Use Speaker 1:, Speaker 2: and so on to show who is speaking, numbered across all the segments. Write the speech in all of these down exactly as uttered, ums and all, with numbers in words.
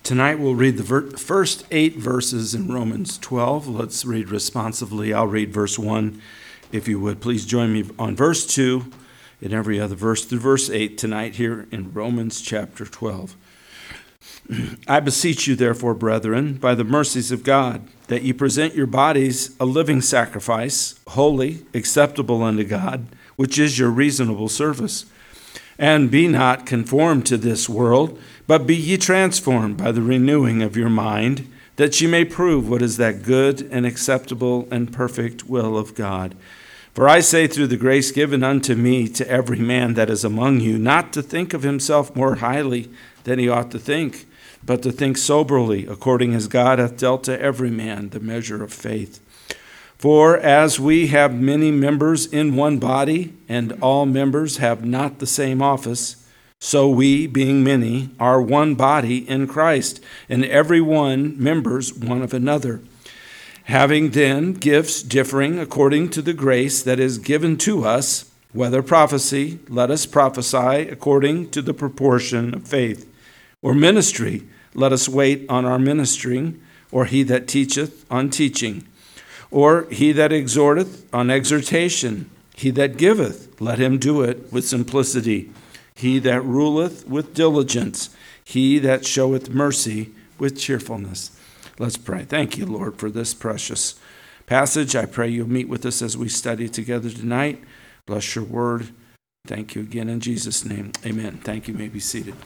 Speaker 1: Tonight we'll read the ver- first eight verses in Romans twelve. Let's read responsively. I'll read verse one. If you would, please join me on verse two and every other verse through verse eight tonight here in Romans chapter twelve. I beseech you, therefore, brethren, by the mercies of God, that ye present your bodies a living sacrifice, holy, acceptable unto God, which is your reasonable service. And be not conformed to this world, but be ye transformed by the renewing of your mind, that ye may prove what is that good and acceptable and perfect will of God. For I say through the grace given unto me to every man that is among you, not to think of himself more highly than he ought to think, but to think soberly, according as God hath dealt to every man the measure of faith. For as we have many members in one body, and all members have not the same office, so we, being many, are one body in Christ, and every one members one of another. Having then gifts differing according to the grace that is given to us, whether prophecy, let us prophesy according to the proportion of faith, or ministry, let us wait on our ministering, or he that teacheth on teaching, or he that exhorteth on exhortation, he that giveth, let him do it with simplicity, he that ruleth with diligence, he that showeth mercy with cheerfulness. Let's pray. Thank you, Lord, for this precious passage. I pray you'll meet with us as we study together tonight. Bless your word. Thank you again in Jesus' name. Amen. Thank you. You may be seated.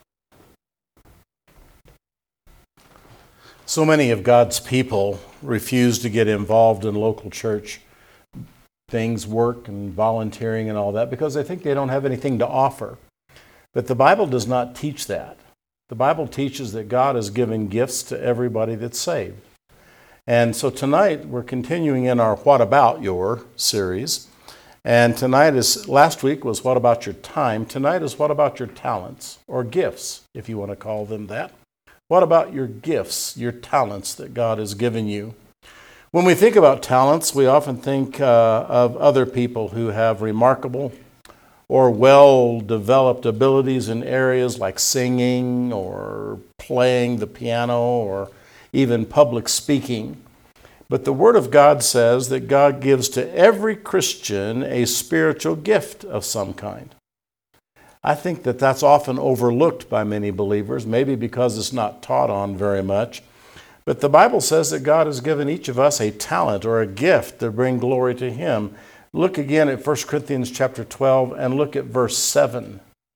Speaker 2: So many of God's people refuse to get involved in local church things, work and volunteering and all that, because they think they don't have anything to offer. But the Bible does not teach that. The Bible teaches that God is giving gifts to everybody that's saved. And so tonight we're continuing in our What About Your series. And tonight is, last week was What About Your Time. Tonight is What About Your Talents, or gifts, if you want to call them that. What about your gifts, your talents that God has given you? When we think about talents, we often think uh, of other people who have remarkable or well-developed abilities in areas like singing or playing the piano or even public speaking. But the Word of God says that God gives to every Christian a spiritual gift of some kind. I think that that's often overlooked by many believers, maybe because it's not taught on very much. But the Bible says that God has given each of us a talent or a gift to bring glory to Him. Look again at First Corinthians chapter twelve and look at verse seven.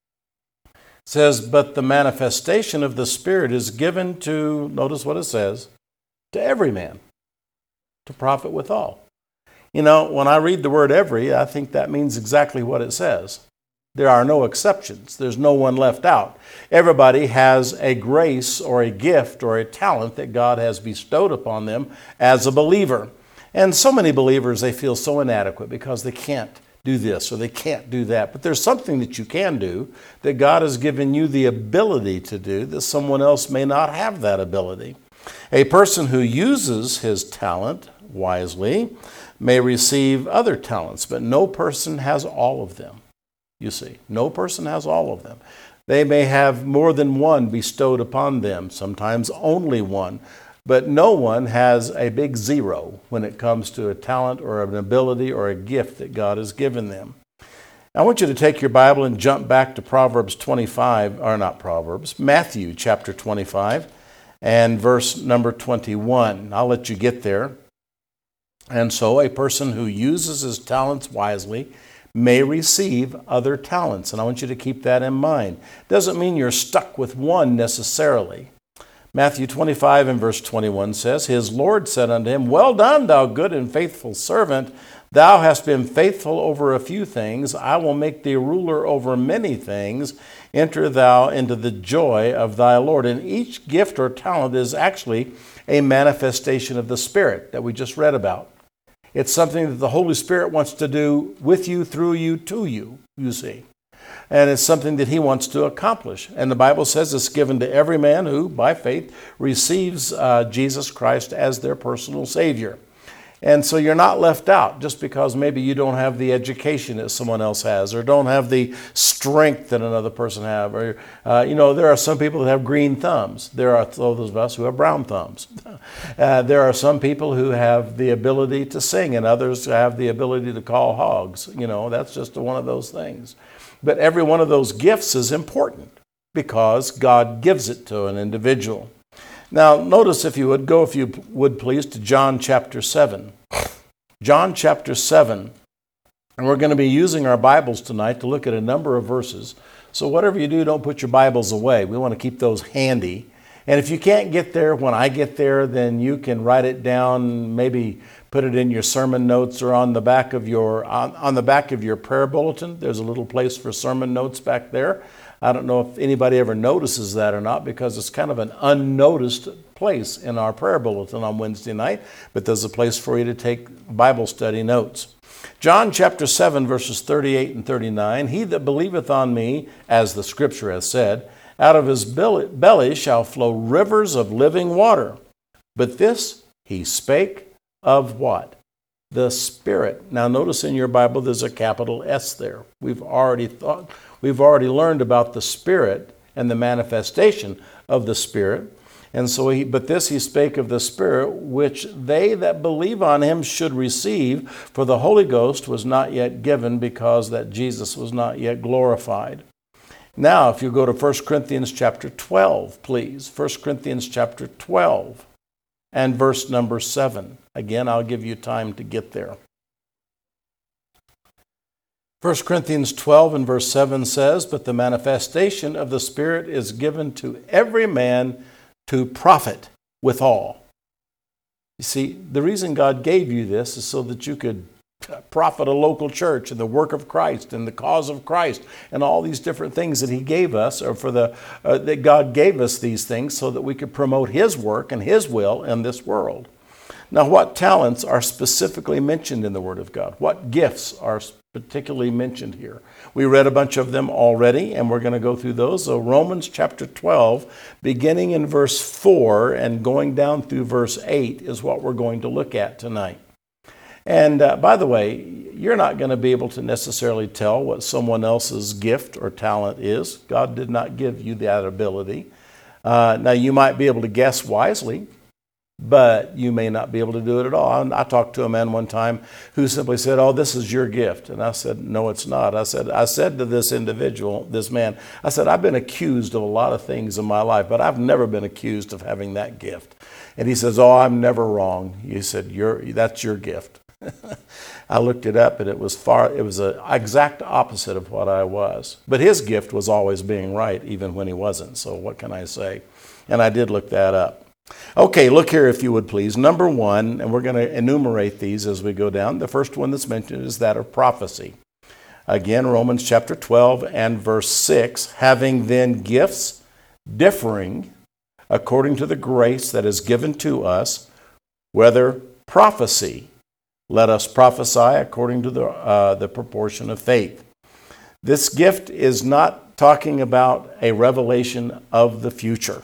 Speaker 2: It says, but the manifestation of the Spirit is given to, notice what it says, to every man, to profit withal. You know, when I read the word every, I think that means exactly what it says. There are no exceptions. There's no one left out. Everybody has a grace or a gift or a talent that God has bestowed upon them as a believer. And so many believers, they feel so inadequate because they can't do this or they can't do that. But there's something that you can do that God has given you the ability to do that someone else may not have that ability. A person who uses his talent wisely may receive other talents, but no person has all of them. You see, no person has all of them. They may have more than one bestowed upon them, sometimes only one, but no one has a big zero when it comes to a talent or an ability or a gift that God has given them. I want you to take your Bible and jump back to Proverbs twenty-five, or not Proverbs, Matthew chapter twenty-five and verse number twenty-one. I'll let you get there. And so a person who uses his talents wisely may receive other talents. And I want you to keep that in mind. Doesn't mean you're stuck with one necessarily. Matthew twenty-five and verse twenty-one says, his Lord said unto him, well done, thou good and faithful servant. Thou hast been faithful over a few things. I will make thee ruler over many things. Enter thou into the joy of thy Lord. And each gift or talent is actually a manifestation of the Spirit that we just read about. It's something that the Holy Spirit wants to do with you, through you, to you, you see. And it's something that He wants to accomplish. And the Bible says it's given to every man who, by faith, receives uh, Jesus Christ as their personal Savior. And so you're not left out just because maybe you don't have the education that someone else has, or don't have the strength that another person have. Or uh, you know, there are some people that have green thumbs. There are those of us who have brown thumbs. Uh, there are some people who have the ability to sing, and others have the ability to call hogs. You know, that's just one of those things. But every one of those gifts is important because God gives it to an individual. Now, notice, if you would, go, if you would please, to John chapter seven. John chapter seven. And we're going to be using our Bibles tonight to look at a number of verses. So whatever you do, don't put your Bibles away. We want to keep those handy. And if you can't get there when I get there, then you can write it down, maybe put it in your sermon notes or on the back of your on, on the back of your prayer bulletin. There's a little place for sermon notes back there. I don't know if anybody ever notices that or not, because it's kind of an unnoticed place in our prayer bulletin on Wednesday night, but there's a place for you to take Bible study notes. John chapter seven, verses thirty-eight and thirty-nine, "He that believeth on me, as the scripture hath said, out of his belly shall flow rivers of living water. But this he spake of" what? The Spirit. Now notice in your Bible there's a capital S there. We've already thought, we've already learned about the Spirit and the manifestation of the Spirit. And so he, but this he spake of the Spirit, which they that believe on him should receive, for the Holy Ghost was not yet given, because that Jesus was not yet glorified. Now, if you go to First Corinthians chapter twelve, please. First Corinthians chapter twelve and verse number seven. Again, I'll give you time to get there. First Corinthians twelve and verse seven says, "But the manifestation of the Spirit is given to every man to profit withal." You see, the reason God gave you this is so that you could profit a local church and the work of Christ and the cause of Christ and all these different things that he gave us, or for the uh, that God gave us these things so that we could promote his work and his will in this world. Now, what talents are specifically mentioned in the Word of God? What gifts are particularly mentioned here? We read a bunch of them already, and we're going to go through those. So Romans chapter twelve, beginning in verse four and going down through verse eight, is what we're going to look at tonight. And uh, by the way, you're not going to be able to necessarily tell what someone else's gift or talent is. God did not give you that ability. Uh, now, you might be able to guess wisely, but you may not be able to do it at all. And I talked to a man one time who simply said, "Oh, this is your gift." And I said, "No, it's not." I said, I said to this individual, this man, I said, "I've been accused of a lot of things in my life, but I've never been accused of having that gift." And he says, "Oh, I'm never wrong." He said, You're, that's your gift. I looked it up, and it was far, it was an exact opposite of what I was. But his gift was always being right, even when he wasn't. So what can I say? And I did look that up. Okay, look here if you would please. Number one, and we're going to enumerate these as we go down. The first one that's mentioned is that of prophecy. Again, Romans chapter twelve and verse six, "Having then gifts differing according to the grace that is given to us, whether prophecy, let us prophesy according to the, uh, the proportion of faith." This gift is not talking about a revelation of the future.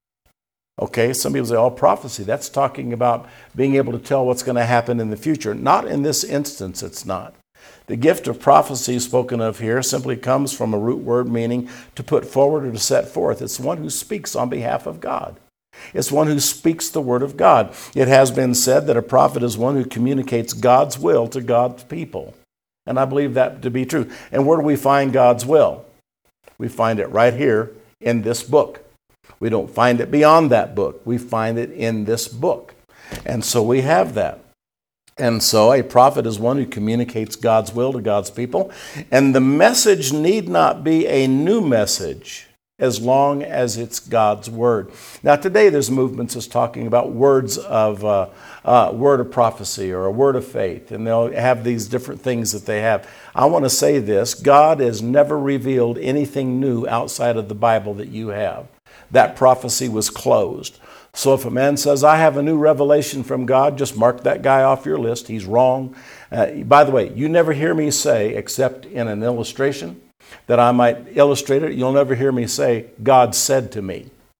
Speaker 2: Okay, some people say, "Oh, prophecy, that's talking about being able to tell what's going to happen in the future." Not in this instance, it's not. The gift of prophecy spoken of here simply comes from a root word meaning to put forward or to set forth. It's one who speaks on behalf of God. It's one who speaks the word of God. It has been said that a prophet is one who communicates God's will to God's people. And I believe that to be true. And where do we find God's will? We find it right here in this book. We don't find it beyond that book. We find it in this book. And so we have that. And so a prophet is one who communicates God's will to God's people. And the message need not be a new message, as long as it's God's word. Now today there's movements that's talking about words of uh, uh, word of prophecy or a word of faith, and they'll have these different things that they have. I want to say this: God has never revealed anything new outside of the Bible that you have. That prophecy was closed. So if a man says, "I have a new revelation from God," just mark that guy off your list. He's wrong. Uh, by the way, you never hear me say, except in an illustration, that I might illustrate it, you'll never hear me say, "God said to me."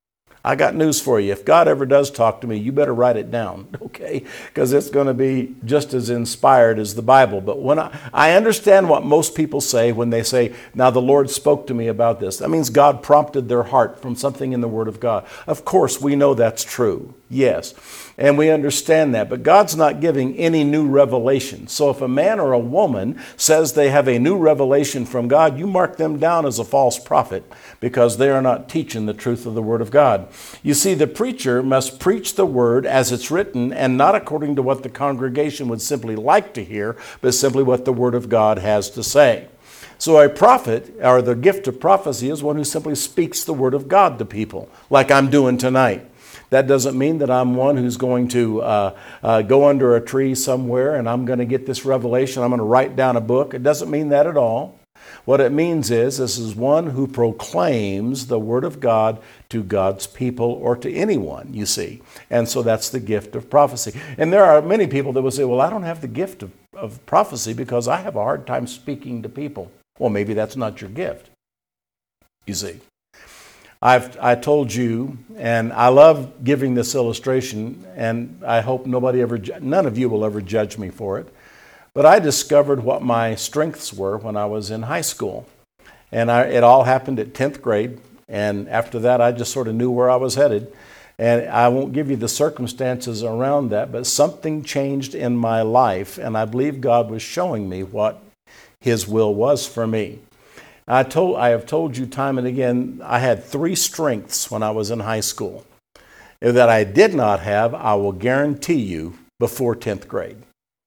Speaker 2: I got news for you. If God ever does talk to me, you better write it down, okay? Because it's going to be just as inspired as the Bible. But when I, I understand what most people say when they say, now the Lord spoke to me about this. That means God prompted their heart from something in the Word of God. Of course, we know that's true. Yes. And we understand that. But God's not giving any new revelation. So if a man or a woman says they have a new revelation from God, you mark them down as a false prophet because they are not teaching the truth of the Word of God. You see, the preacher must preach the Word as it's written and not according to what the congregation would simply like to hear, but simply what the Word of God has to say. So a prophet, or the gift of prophecy, is one who simply speaks the Word of God to people, like I'm doing tonight. That doesn't mean that I'm one who's going to uh, uh, go under a tree somewhere and I'm going to get this revelation, I'm going to write down a book. It doesn't mean that at all. What it means is this is one who proclaims the Word of God to God's people or to anyone, you see. And so that's the gift of prophecy. And there are many people that will say, well, I don't have the gift of, of prophecy because I have a hard time speaking to people. Well, maybe that's not your gift, you see. I've I told you, and I love giving this illustration, and I hope nobody ever, none of you will ever judge me for it. But I discovered what my strengths were when I was in high school. And I, it all happened at tenth grade. And after that, I just sort of knew where I was headed. And I won't give you the circumstances around that, but something changed in my life. And I believe God was showing me what His will was for me. I told, I have told you time and again, I had three strengths when I was in high school that I did not have, I will guarantee you, before tenth grade.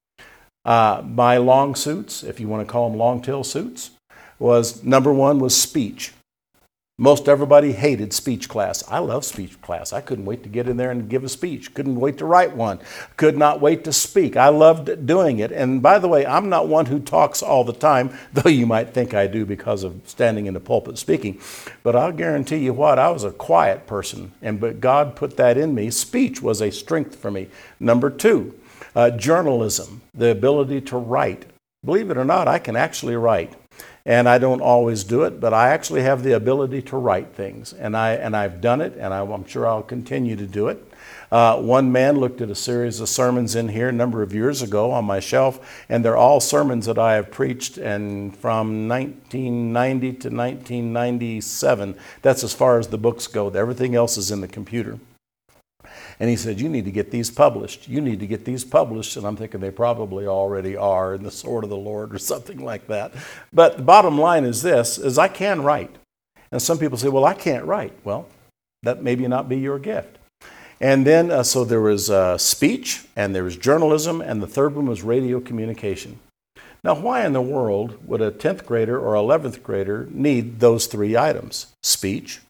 Speaker 2: Uh, my long suits, if you want to call them long tail suits, was number one was speech. Most everybody hated speech class. I love speech class. I couldn't wait to get in there and give a speech. Couldn't wait to write one. Could not wait to speak. I loved doing it. And by the way, I'm not one who talks all the time, though you might think I do because of standing in the pulpit speaking. But I'll guarantee you what, I was a quiet person, and but God put that in me. Speech was a strength for me. Number two, uh, journalism, the ability to write. Believe it or not, I can actually write. And I don't always do it, but I actually have the ability to write things. And, I, and I've done it, and I, I'm sure I'll continue to do it. Uh, one man looked at a series of sermons in here a number of years ago on my shelf, and they're all sermons that I have preached and from nineteen ninety to nineteen ninety-seven. That's as far as the books go. Everything else is in the computer. And he said, you need to get these published. You need to get these published. And I'm thinking they probably already are in the Sword of the Lord or something like that. But the bottom line is this, is I can write. And some people say, well, I can't write. Well, that maybe not be your gift. And then, uh, so there was uh, speech, and there was journalism, and the third one was radio communication. Now, why in the world would a tenth grader or eleventh grader need those three items? Speech,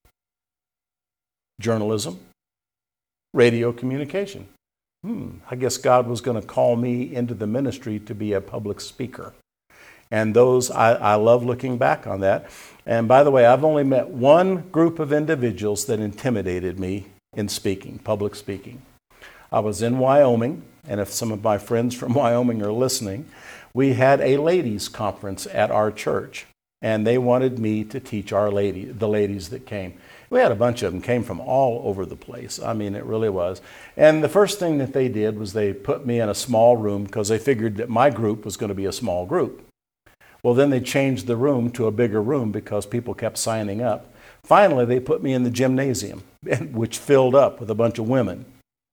Speaker 2: journalism, radio communication. Hmm, I guess God was going to call me into the ministry to be a public speaker. And those, I, I love looking back on that. And by the way, I've only met one group of individuals that intimidated me in speaking, public speaking. I was in Wyoming, and if some of my friends from Wyoming are listening, we had a ladies' conference at our church, and they wanted me to teach our lady, the ladies that came. We had a bunch of them, came from all over the place. I mean, it really was. And the first thing that they did was they put me in a small room because they figured that my group was going to be a small group. Well, then they changed the room to a bigger room because people kept signing up. Finally, they put me in the gymnasium, which filled up with a bunch of women.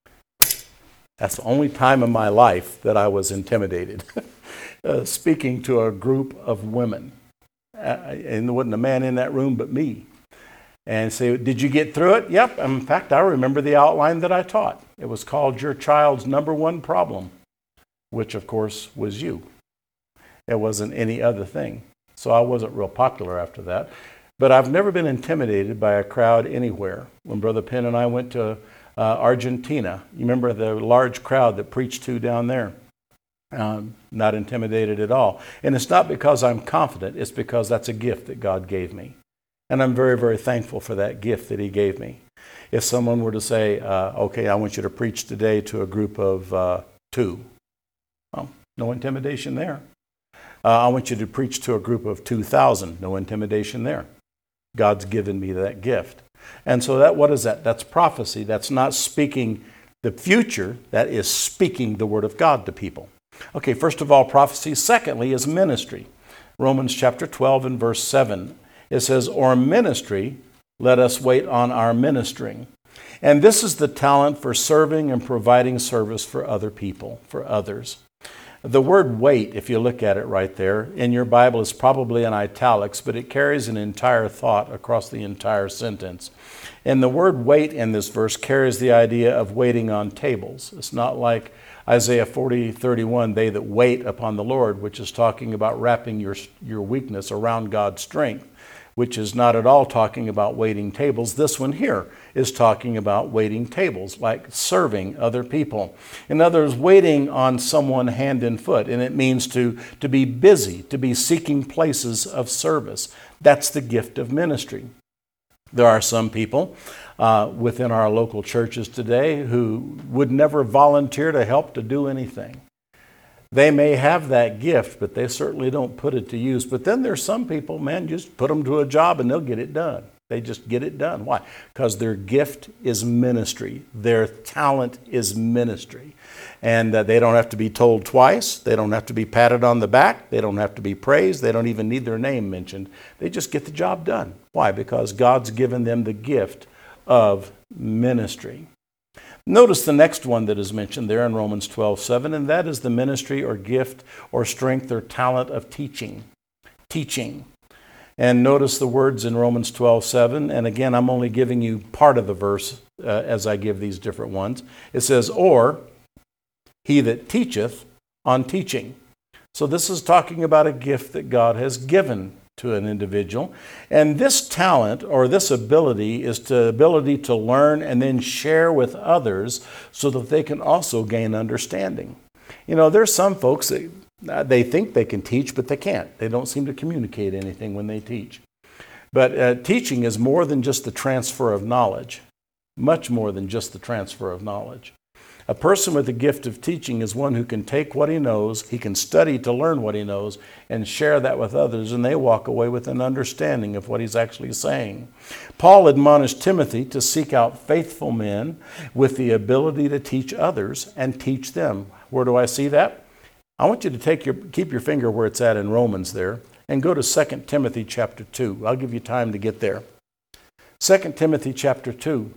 Speaker 2: That's the only time in my life that I was intimidated, uh, speaking to a group of women. Uh, and there wasn't a man in that room but me. And say, did you get through it? Yep. In fact, I remember the outline that I taught. It was called Your Child's Number One Problem, which, of course, was you. It wasn't any other thing. So I wasn't real popular after that. But I've never been intimidated by a crowd anywhere. When Brother Penn and I went to uh, Argentina, you remember the large crowd that preached to down there? Um, not intimidated at all. And it's not because I'm confident. It's because that's a gift that God gave me. And I'm very, very thankful for that gift that He gave me. If someone were to say, uh, okay, I want you to preach today to a group of uh, two, well, no intimidation there. Uh, I want you to preach to a group of two thousand, no intimidation there. God's given me that gift. And so that, what is that? That's prophecy. That's not speaking the future. That is speaking the word of God to people. Okay, first of all, prophecy. Secondly is ministry. Romans chapter twelve and verse seven. It says, or ministry, let us wait on our ministering. And this is the talent for serving and providing service for other people, for others. The word wait, if you look at it right there, in your Bible is probably in italics, but it carries an entire thought across the entire sentence. And the word wait in this verse carries the idea of waiting on tables. It's not like Isaiah forty thirty-one, they that wait upon the Lord, which is talking about wrapping your, your weakness around God's strength, which is not at all talking about waiting tables. This one here is talking about waiting tables, like serving other people. In other words, waiting on someone hand and foot, and it means to, to be busy, to be seeking places of service. That's the gift of ministry. There are some people uh, within our local churches today who would never volunteer to help to do anything. They may have that gift, but they certainly don't put it to use. But then there's some people, man, just put them to a job and they'll get it done. They just get it done. Why? Because their gift is ministry. Their talent is ministry. And uh, they don't have to be told twice. They don't have to be patted on the back. They don't have to be praised. They don't even need their name mentioned. They just get the job done. Why? Because God's given them the gift of ministry. Notice the next one that is mentioned there in Romans twelve seven, and that is the ministry or gift or strength or talent of teaching. Teaching. And notice the words in Romans twelve seven, and again, I'm only giving you part of the verse uh, as I give these different ones. It says, or he that teacheth on teaching. So this is talking about a gift that God has given to an individual. And this talent or this ability is the ability to learn and then share with others so that they can also gain understanding. You know, there's some folks that uh, they think they can teach, but they can't. They don't seem to communicate anything when they teach. But uh, teaching is more than just the transfer of knowledge, much more than just the transfer of knowledge. A person with the gift of teaching is one who can take what he knows, he can study to learn what he knows, and share that with others, and they walk away with an understanding of what he's actually saying. Paul admonished Timothy to seek out faithful men with the ability to teach others and teach them. Where do I see that? I want you to take your keep your finger where it's at in Romans there, and go to Second Timothy chapter two. I'll give you time to get there. Second Timothy chapter two.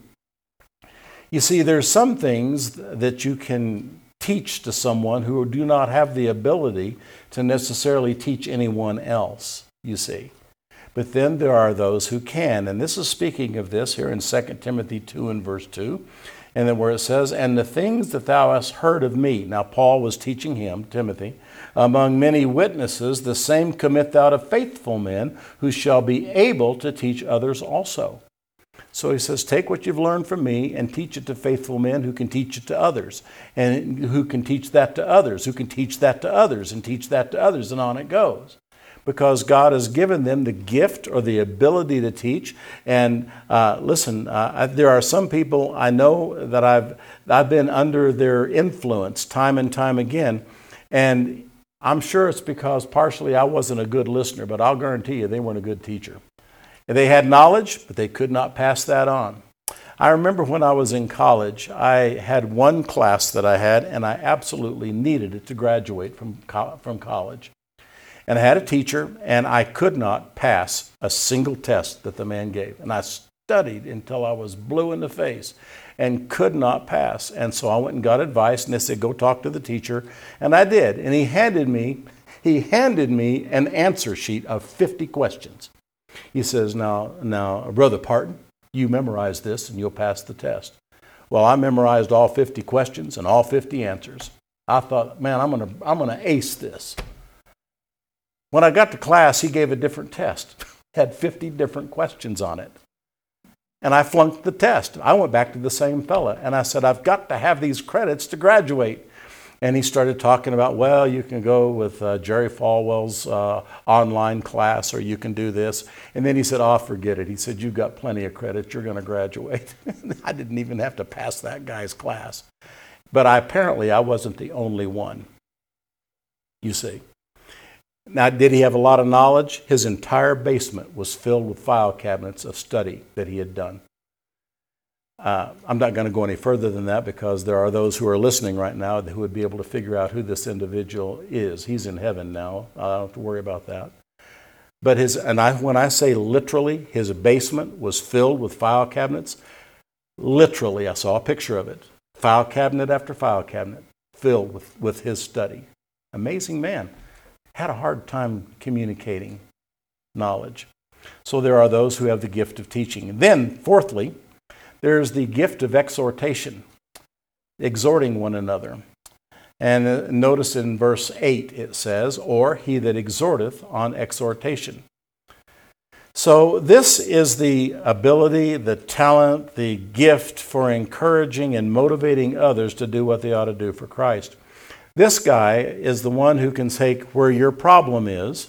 Speaker 2: You see, there's some things that you can teach to someone who do not have the ability to necessarily teach anyone else, you see. But then there are those who can. And this is speaking of this here in Second Timothy two and verse two. And then where it says, and the things that thou hast heard of me. Now, Paul was teaching him, Timothy, among many witnesses, the same commit thou to faithful men who shall be able to teach others also. So he says, take what you've learned from me and teach it to faithful men who can teach it to others, and who can teach that to others, who can teach that to others, and teach that to others, and on it goes. Because God has given them the gift or the ability to teach. And uh, listen, uh, there are some people I know that I've I've been under their influence time and time again, and I'm sure it's because partially I wasn't a good listener, but I'll guarantee you they weren't a good teacher. They had knowledge, but they could not pass that on. I remember when I was in college, I had one class that I had, and I absolutely needed it to graduate from co- from college. And I had a teacher, and I could not pass a single test that the man gave. And I studied until I was blue in the face and could not pass. And so I went and got advice, and they said, go talk to the teacher. And I did. And he handed me, he handed me an answer sheet of fifty questions. He says, now, now, Brother Parton, you memorize this and you'll pass the test. Well, I memorized all fifty questions and all fifty answers. I thought, man, I'm going to I'm going to ace this. When I got to class, he gave a different test. Had fifty different questions on it. And I flunked the test. I went back to the same fella and I said, I've got to have these credits to graduate. And he started talking about, well, you can go with uh, Jerry Falwell's uh, online class, or you can do this. And then he said, oh, forget it. He said, you've got plenty of credit. You're going to graduate. I didn't even have to pass that guy's class. But I, apparently I wasn't the only one, you see. Now, did he have a lot of knowledge? His entire basement was filled with file cabinets of study that he had done. Uh, I'm not going to go any further than that because there are those who are listening right now who would be able to figure out who this individual is. He's in heaven now. I don't have to worry about that. But his, and I, when I say literally, his basement was filled with file cabinets. Literally, I saw a picture of it. File cabinet after file cabinet filled with, with his study. Amazing man. Had a hard time communicating knowledge. So there are those who have the gift of teaching. And then, fourthly, there's the gift of exhortation, exhorting one another. And notice in verse eight it says, or he that exhorteth on exhortation. So this is the ability, the talent, the gift for encouraging and motivating others to do what they ought to do for Christ. This guy is the one who can take where your problem is,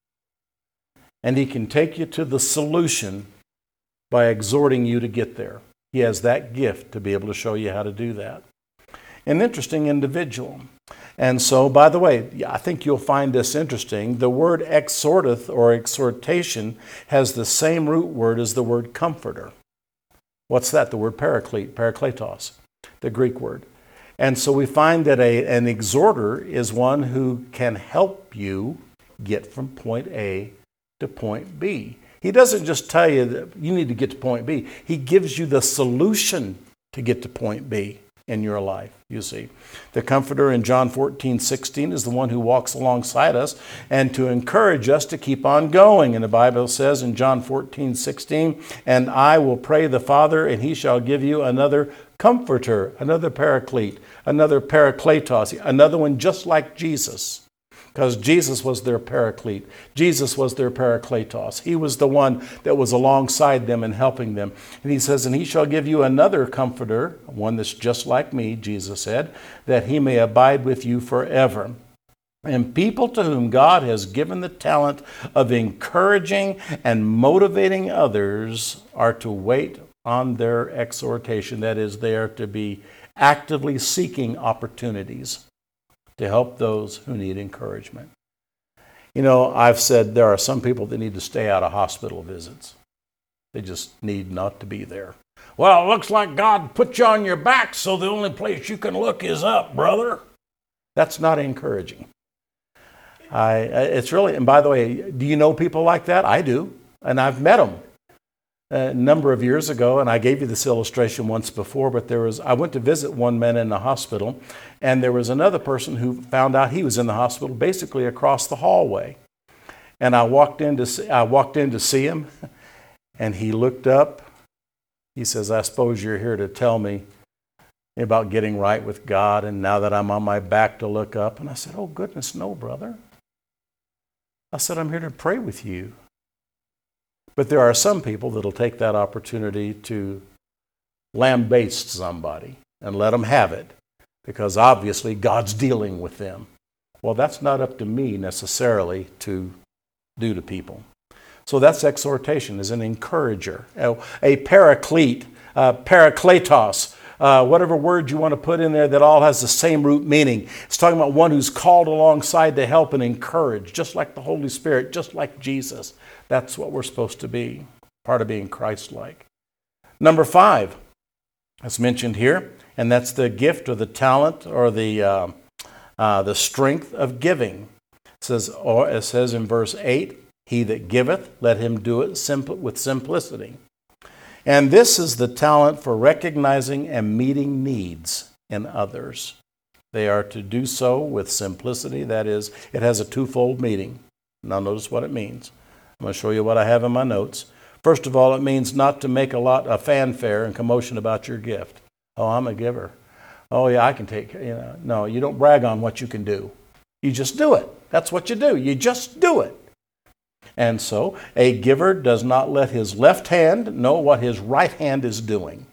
Speaker 2: and he can take you to the solution by exhorting you to get there. He has that gift to be able to show you how to do that. An interesting individual. And so, by the way, I think you'll find this interesting. The word exhorteth or exhortation has the same root word as the word comforter. What's that? The word paraclete, parakletos, the Greek word. And so we find that a, an exhorter is one who can help you get from point A to point B. He doesn't just tell you that you need to get to point B. He gives you the solution to get to point B in your life, you see. The comforter in John fourteen sixteen is the one who walks alongside us and to encourage us to keep on going. And the Bible says in John fourteen sixteen, and I will pray the Father, and he shall give you another comforter, another paraclete, another parakletos, another one just like Jesus. Because Jesus was their paraclete. Jesus was their parakletos. He was the one that was alongside them and helping them. And he says, and he shall give you another comforter, one that's just like me, Jesus said, that he may abide with you forever. And people to whom God has given the talent of encouraging and motivating others are to wait on their exhortation. That is, they are to be actively seeking opportunities to help those who need encouragement. You know, I've said there are some people that need to stay out of hospital visits. They just need not to be there. Well, it looks like God put you on your back, so the only place you can look is up, brother. That's not encouraging. I, it's really, and by the way, do you know people like that? I do, and I've met them a number of years ago, and I gave you this illustration once before, but there was, I went to visit one man in the hospital, and there was another person who found out he was in the hospital basically across the hallway. And I walked in to see, I walked in to see him, and he looked up. He says, I suppose you're here to tell me about getting right with God, and now that I'm on my back to look up. And I said, oh, goodness, no, brother. I said, I'm here to pray with you. But there are some people that'll take that opportunity to lambaste somebody and let them have it because obviously God's dealing with them. Well, that's not up to me necessarily to do to people. So that's exhortation, is an encourager, a paraclete, uh, parakletos, uh, whatever word you want to put in there that all has the same root meaning. It's talking about one who's called alongside to help and encourage, just like the Holy Spirit, just like Jesus. That's what we're supposed to be, part of being Christ-like. Number five, as mentioned here, and that's the gift or the talent or the uh, uh, the strength of giving. It says, or it says in verse eight, he that giveth, let him do it simple, with simplicity. And this is the talent for recognizing and meeting needs in others. They are to do so with simplicity. That is, it has a twofold meaning. Now notice what it means. I'm going to show you what I have in my notes. First of all, it means not to make a lot of fanfare and commotion about your gift. Oh, I'm a giver. Oh, yeah, I can take, you know. No, you don't brag on what you can do. You just do it. That's what you do. You just do it. And so, a giver does not let his left hand know what his right hand is doing.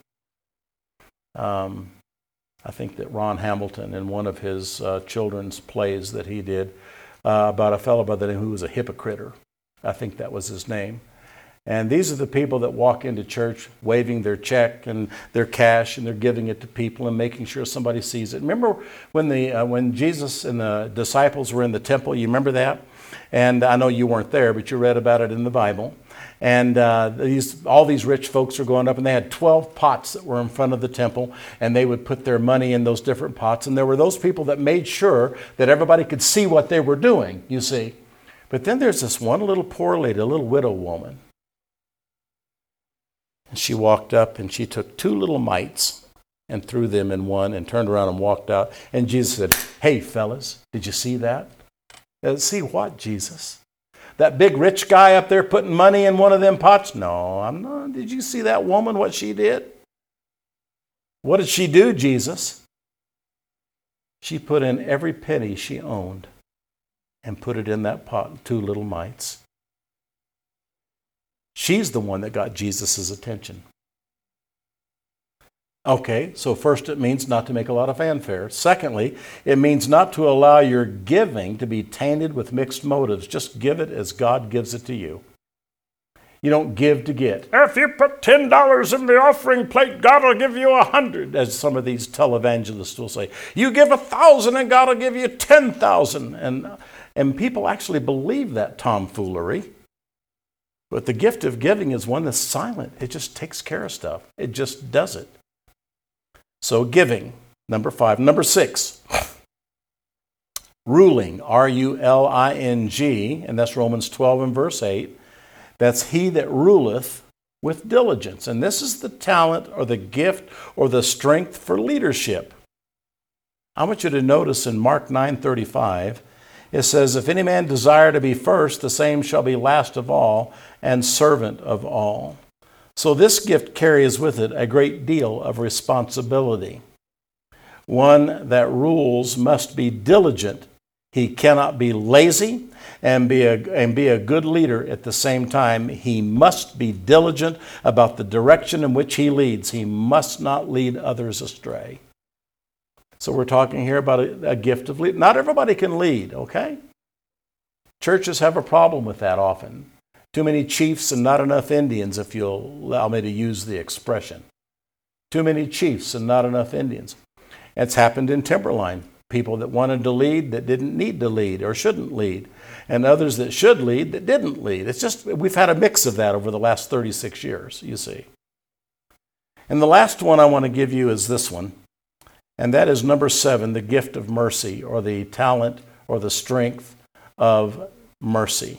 Speaker 2: Um, I think that Ron Hamilton, in one of his uh, children's plays that he did, uh, about a fellow by the name who was a hypocrite, I think that was his name. And these are the people that walk into church waving their check and their cash, and they're giving it to people and making sure somebody sees it. Remember when the uh, when Jesus and the disciples were in the temple? You remember that? And I know you weren't there, but you read about it in the Bible. And uh, these all these rich folks are going up, and they had twelve pots that were in front of the temple, and they would put their money in those different pots. And there were those people that made sure that everybody could see what they were doing, you see. But then there's this one little poor lady, a little widow woman. And she walked up and she took two little mites and threw them in one and turned around and walked out. And Jesus said, "Hey, fellas, did you see that?" Uh, see what, Jesus? That big rich guy up there putting money in one of them pots? No, I'm not. Did you see that woman, what she did? What did she do, Jesus? She put in every penny she owned and put it in that pot, two little mites. She's the one that got Jesus' attention. Okay, so first it means not to make a lot of fanfare. Secondly, it means not to allow your giving to be tainted with mixed motives. Just give it as God gives it to you. You don't give to get. If you put ten dollars in the offering plate, God will give you a hundred, as some of these televangelists will say. You give a thousand and God will give you ten thousand. And, and people actually believe that tomfoolery. But the gift of giving is one that's silent. It just takes care of stuff. It just does it. So giving, number five. Number six, ruling, R U L I N G, and that's Romans twelve and verse eight. That's he that ruleth with diligence. And this is the talent or the gift or the strength for leadership. I want you to notice in Mark nine thirty-five, it says, if any man desire to be first, the same shall be last of all and servant of all. So this gift carries with it a great deal of responsibility. One that rules must be diligent. He cannot be lazy and be a, and be a good leader at the same time. He must be diligent about the direction in which he leads. He must not lead others astray. So we're talking here about a, a gift of lead. Not everybody can lead, okay? Churches have a problem with that often. Too many chiefs and not enough Indians, if you'll allow me to use the expression. Too many chiefs and not enough Indians. It's happened in Timberline. People that wanted to lead that didn't need to lead or shouldn't lead, and others that should lead that didn't lead. It's just, we've had a mix of that over the last thirty-six years, you see. And the last one I want to give you is this one, and that is number seven, the gift of mercy, or the talent or the strength of mercy.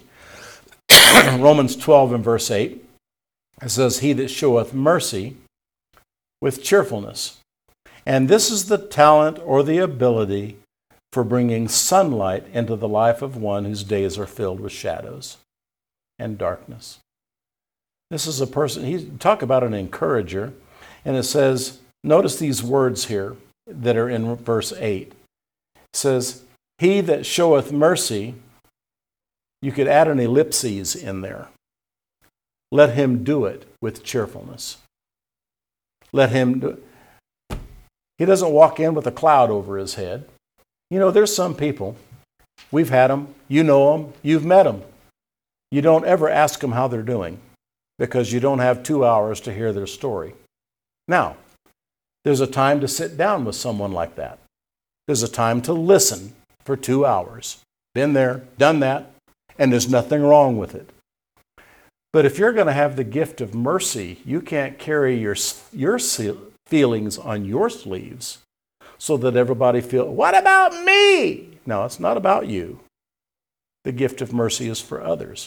Speaker 2: Romans twelve and verse eight, it says, he that showeth mercy with cheerfulness. And this is the talent or the ability for bringing sunlight into the life of one whose days are filled with shadows and darkness. This is a person, he talk about an encourager, and it says, notice these words here that are in verse eight. It says, he that showeth mercy, you could add an ellipses in there. Let him do it with cheerfulness. Let him do it. He doesn't walk in with a cloud over his head. You know, there's some people, we've had them, you know them, you've met them. You don't ever ask them how they're doing because you don't have two hours to hear their story. Now, there's a time to sit down with someone like that. There's a time to listen for two hours. Been there, done that, and there's nothing wrong with it. But if you're going to have the gift of mercy, you can't carry your, your feelings on your sleeves so that everybody feel, what about me? No, it's not about you. The gift of mercy is for others.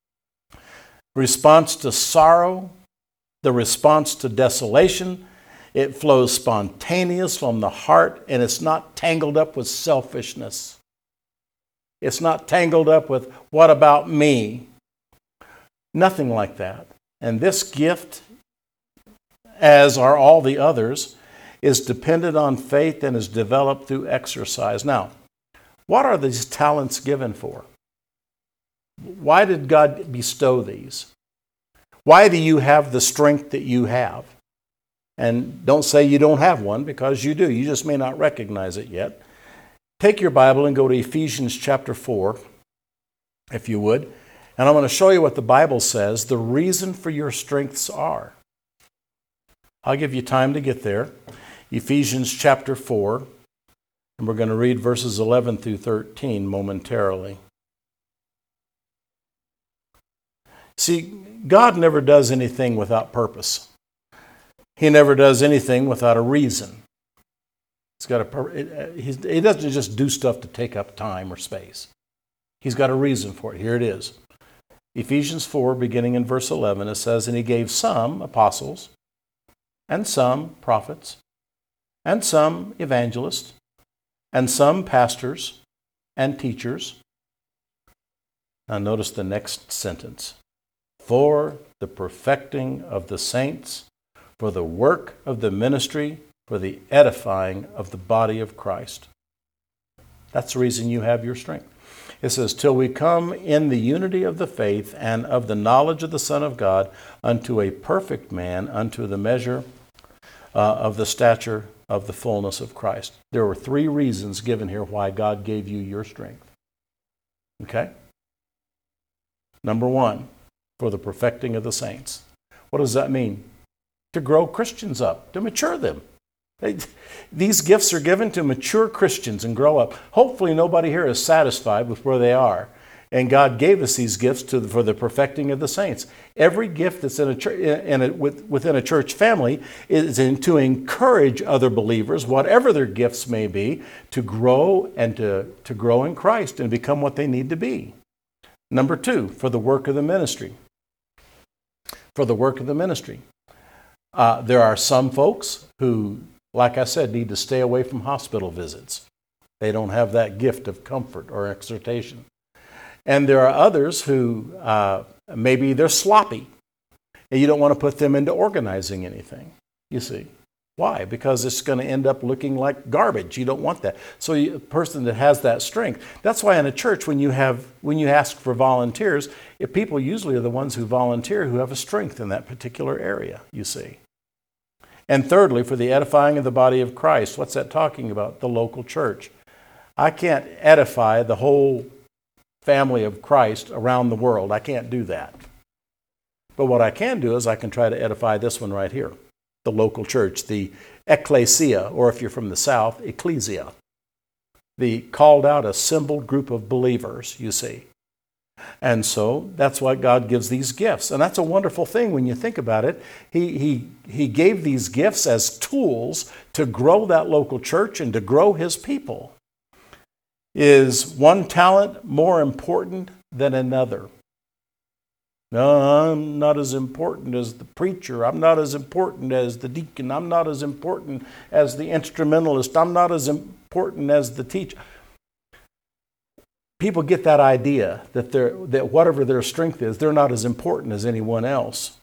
Speaker 2: Response to sorrow, the response to desolation, it flows spontaneous from the heart, and it's not tangled up with selfishness. It's not tangled up with, what about me? Nothing like that. And this gift, as are all the others, is dependent on faith and is developed through exercise. Now, what are these talents given for? Why did God bestow these? Why do you have the strength that you have? And don't say you don't have one, because you do. You just may not recognize it yet. Take your Bible and go to Ephesians chapter four, if you would. And I'm going to show you what the Bible says the reason for your strengths are. I'll give you time to get there. Ephesians chapter four, and we're going to read verses eleven through thirteen momentarily. See, God never does anything without purpose. He never does anything without a reason. He's got a, he doesn't just do stuff to take up time or space. He's got a reason for it. Here it is. Ephesians four, beginning in verse eleven, it says, "And he gave some apostles, and some prophets, and some evangelists, and some pastors and teachers." Now notice the next sentence. "For the perfecting of the saints, for the work of the ministry, for the edifying of the body of Christ." That's the reason you have your strength. It says, "Till we come in the unity of the faith and of the knowledge of the Son of God, unto a perfect man, unto the measure uh, of the stature of the fullness of Christ." There were three reasons given here why God gave you your strength. Okay? Number one, for the perfecting of the saints. What does that mean? To grow Christians up, to mature them. They, these gifts are given to mature Christians and grow up. Hopefully nobody here is satisfied with where they are. And God gave us these gifts to, for the perfecting of the saints. Every gift that's in a, church, in a within a church family is in, to encourage other believers, whatever their gifts may be, to grow and to, to grow in Christ and become what they need to be. Number two, for the work of the ministry. For the work of the ministry. Uh, there are some folks who, like I said, need to stay away from hospital visits. They don't have that gift of comfort or exhortation. And there are others who uh, maybe they're sloppy, and you don't want to put them into organizing anything, you see. Why? Because it's going to end up looking like garbage. You don't want that. So you, a person that has that strength, that's why in a church when you have when you ask for volunteers, if people usually are the ones who volunteer who have a strength in that particular area, you see. And thirdly, for the edifying of the body of Christ. What's that talking about? The local church. I can't edify the whole family of Christ around the world. I can't do that. But what I can do is I can try to edify this one right here. The local church, the ecclesia, or if you're from the South, ecclesia. The called out, assembled group of believers, you see. And so that's why God gives these gifts. And that's a wonderful thing when you think about it. He, he, he gave these gifts as tools to grow that local church and to grow His people. Is one talent more important than another? No, I'm not as important as the preacher. I'm not as important as the deacon. I'm not as important as the instrumentalist. I'm not as important as the teacher. People get that idea that they're, that whatever their strength is, they're not as important as anyone else.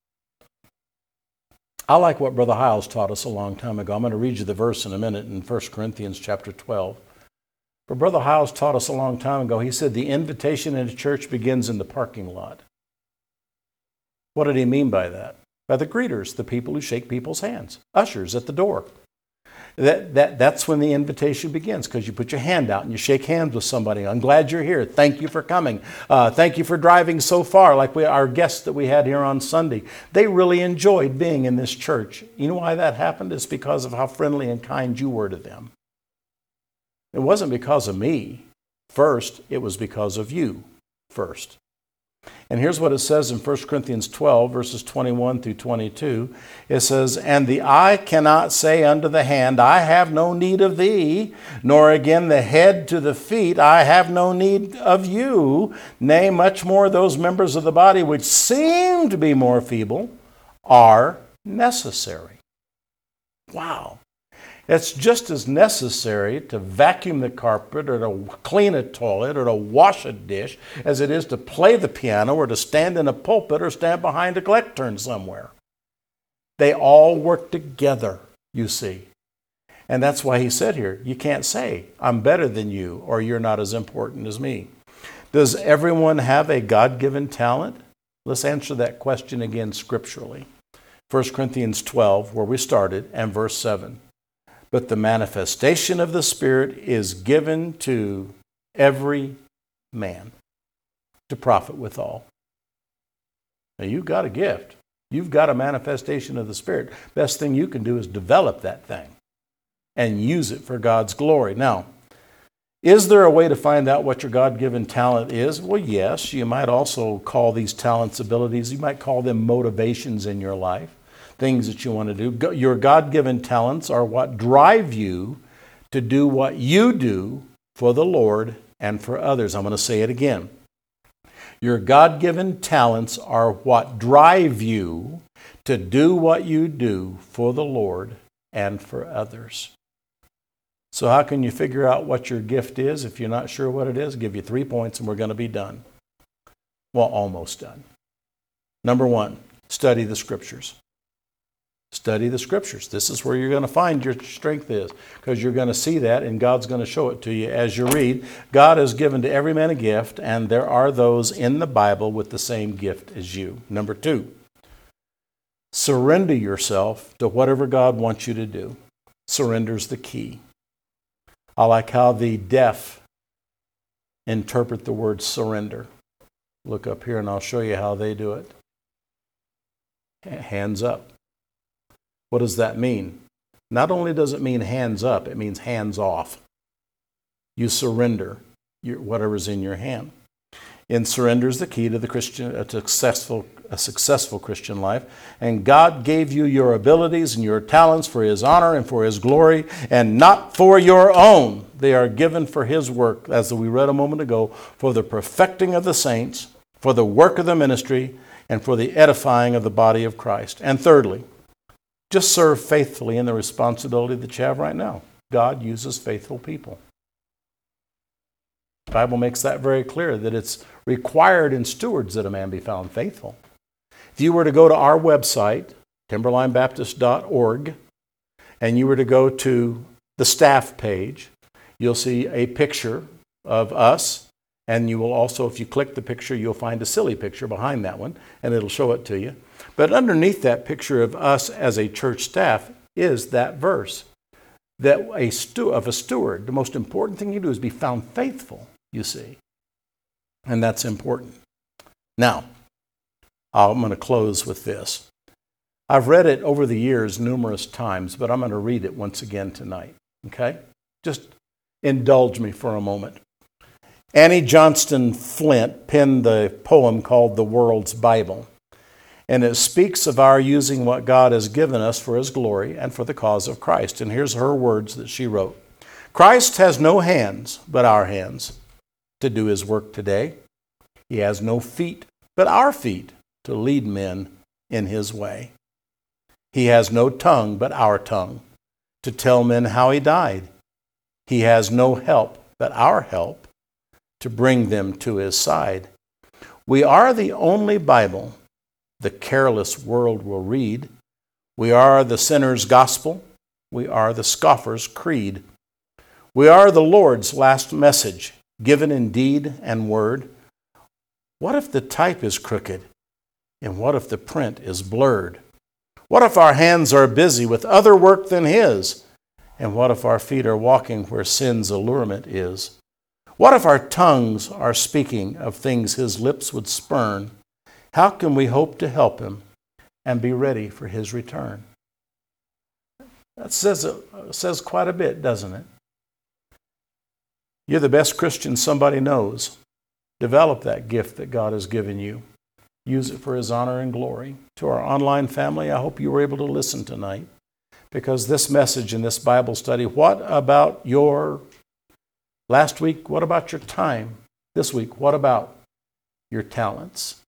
Speaker 2: I like what Brother Hiles taught us a long time ago. I'm going to read you the verse in a minute in First Corinthians chapter twelve. But Brother Hiles taught us a long time ago. He said the invitation into church begins in the parking lot. What did he mean by that? By the greeters, the people who shake people's hands, ushers at the door. That, that, that's when the invitation begins, because you put your hand out and you shake hands with somebody. I'm glad you're here. Thank you for coming. Uh, thank you for driving so far, like we, our guests that we had here on Sunday. They really enjoyed being in this church. You know why that happened? It's because of how friendly and kind you were to them. It wasn't because of me first. It was because of you first. And here's what it says in First Corinthians twelve, verses twenty-one through twenty-two. It says, "And the eye cannot say unto the hand, I have no need of thee, nor again the head to the feet, I have no need of you. Nay, much more those members of the body which seem to be more feeble are necessary." Wow. It's just as necessary to vacuum the carpet or to clean a toilet or to wash a dish as it is to play the piano or to stand in a pulpit or stand behind a lectern somewhere. They all work together, you see. And that's why he said here, you can't say, I'm better than you or you're not as important as me. Does everyone have a God-given talent? Let's answer that question again scripturally. First Corinthians twelve, where we started, and verse seven. "But the manifestation of the Spirit is given to every man." to profit withal. Now, you've got a gift. You've got a manifestation of the Spirit. Best thing you can do is develop that thing and use it for God's glory. Now, is there a way to find out what your God-given talent is? Well, yes. You might also call these talents abilities. You might call them motivations in your life, things that you want to do. Your God-given talents are what drive you to do what you do for the Lord and for others. I'm going to say it again. Your God-given talents are what drive you to do what you do for the Lord and for others. So how can you figure out what your gift is if you're not sure what it is? I'll give you three points and we're going to be done. Well, almost done. Number one, study the Scriptures. Study the Scriptures. This is where you're going to find your strength is, because you're going to see that and God's going to show it to you as you read. God has given to every man a gift, and there are those in the Bible with the same gift as you. Number two, surrender yourself to whatever God wants you to do. Surrender's the key. I like how the deaf interpret the word surrender. Look up here and I'll show you how they do it. Hands up. What does that mean? Not only does it mean hands up, it means hands off. You surrender your, whatever's in your hand. And surrender is the key to the Christian, a successful, a successful Christian life. And God gave you your abilities and your talents for His honor and for His glory, and not for your own. They are given for His work, as we read a moment ago, for the perfecting of the saints, for the work of the ministry, and for the edifying of the body of Christ. And thirdly, just serve faithfully in the responsibility that you have right now. God uses faithful people. The Bible makes that very clear, that it's required in stewards that a man be found faithful. If you were to go to our website, timberline baptist dot org, and you were to go to the staff page, you'll see a picture of us, and you will also, if you click the picture, you'll find a silly picture behind that one, and it'll show it to you. But underneath that picture of us as a church staff is that verse, that a stu- of a steward, the most important thing you do is be found faithful, you see. And that's important. Now, I'm going to close with this. I've read it over the years numerous times, but I'm going to read it once again tonight. Okay? Just indulge me for a moment. Annie Johnston Flint penned the poem called The World's Bible. And it speaks of our using what God has given us for His glory and for the cause of Christ. And here's her words that she wrote. Christ has no hands but our hands to do His work today. He has no feet but our feet to lead men in His way. He has no tongue but our tongue to tell men how He died. He has no help but our help to bring them to His side. We are the only Bible the careless world will read. We are the sinner's gospel. We are the scoffer's creed. We are the Lord's last message, given in deed and word. What if the type is crooked? And what if the print is blurred? What if our hands are busy with other work than His? And what if our feet are walking where sin's allurement is? What if our tongues are speaking of things His lips would spurn? How can we hope to help Him and be ready for His return? That says, says quite a bit, doesn't it? You're the best Christian somebody knows. Develop that gift that God has given you. Use it for His honor and glory. To our online family, I hope you were able to listen tonight, because this message in this Bible study, what about your last week? What about your time? This week, what about your talents?